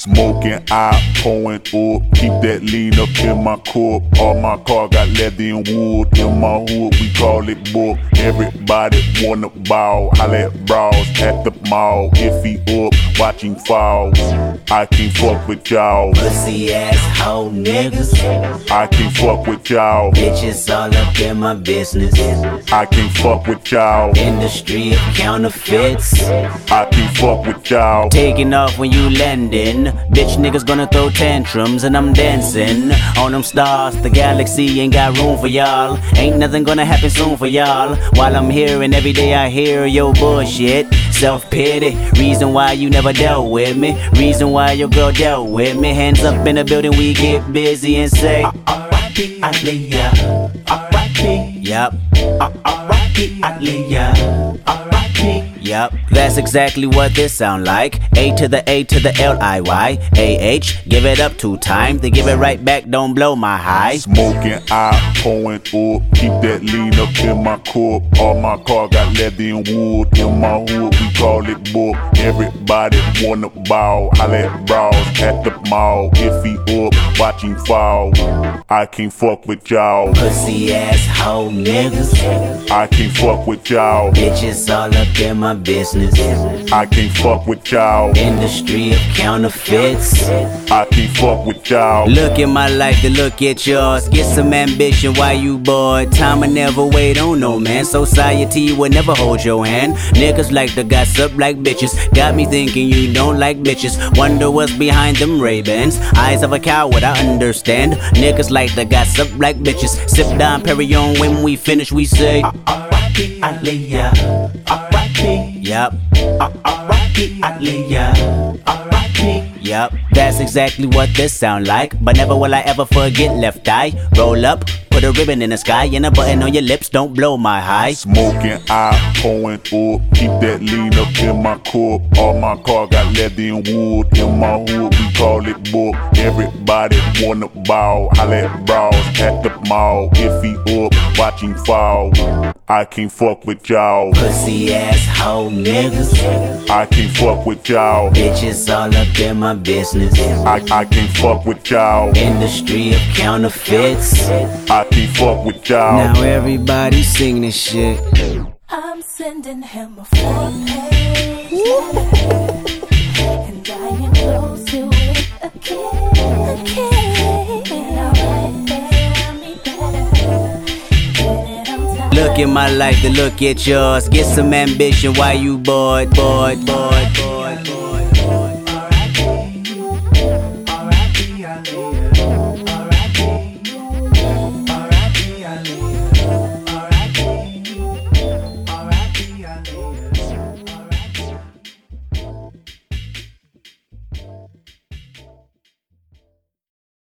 Smoking, I pouring up, keep that lean up in my cup. All my car got leather and wood. In my hood, we call it book. Everybody wanna ball, holla at bras at the mall. If he up, watching falls, I can't fuck with y'all. Pussy ass hoe niggas, I can't fuck with y'all. bitches all up in my business. I can't fuck with y'all. Industry of counterfeits, I can't fuck with y'all. taking off when you landing. Bitch niggas gonna throw tantrums and I'm dancing on them stars. The galaxy ain't got room for y'all. Ain't nothing gonna happen soon for y'all. While I'm here and every day I hear your bullshit. Self-pity, reason why you never dealt with me. Reason why your girl dealt with me. Hands up in the building, we get busy and say R.I.P. Aaliyah, R.I.P. Yup, R.I.P. Aaliyah, R.I.P. Yup, that's exactly what this sound like. A to the A to the L-I-Y, A-H, give it up 2 times, then give it right back, don't blow my high. Smoking, I pouring up, keep that lean up in my cup. All my car got leather and wood. In my hood, we call it book. Everybody wanna ball, holla at bras at the mall. If he up, watching fall, I can't fuck with y'all. Pussy ass hoe niggas, I can't fuck with y'all. bitches all up in my business. I can't fuck with y'all. Industry of counterfeits, I can't fuck with y'all. look at my life to look at yours. Get some ambition while you bored. Time will never wait on no man. Society will never hold your hand. Niggas like to gossip like bitches. Got me thinking you don't like bitches. Wonder what's behind them Ray-Bans. Eyes of a coward, I understand. Niggas like to gossip like bitches. Sip down Perrier when we finish, we say R.I.P. Aaliyah, R.I.P. Yup, R.I.P. Aaliyah, R.I.P. Yup, that's exactly what this sound like. But never will I ever forget left eye. Roll up, put a ribbon in the sky, and a button on your lips, don't blow my high. Smoking, I pouring up, keep that lean up in my cup. All my car got leather and wood. In my hood, we call it book. Everybody wanna ball, holla at bras at the mall. If he up, watching fall, I can't fuck with y'all. Pussy ass hoe niggas, I can't fuck with y'all. bitches all up in my business. I can't fuck with y'all. Industry of counterfeits, I can't fuck with y'all. now everybody sing this shit. I'm sending him a 4-page letter, and I enclose it with a kiss. And I write there, me better. Get it on time. Look at my life to look at yours. Get some ambition while you bored.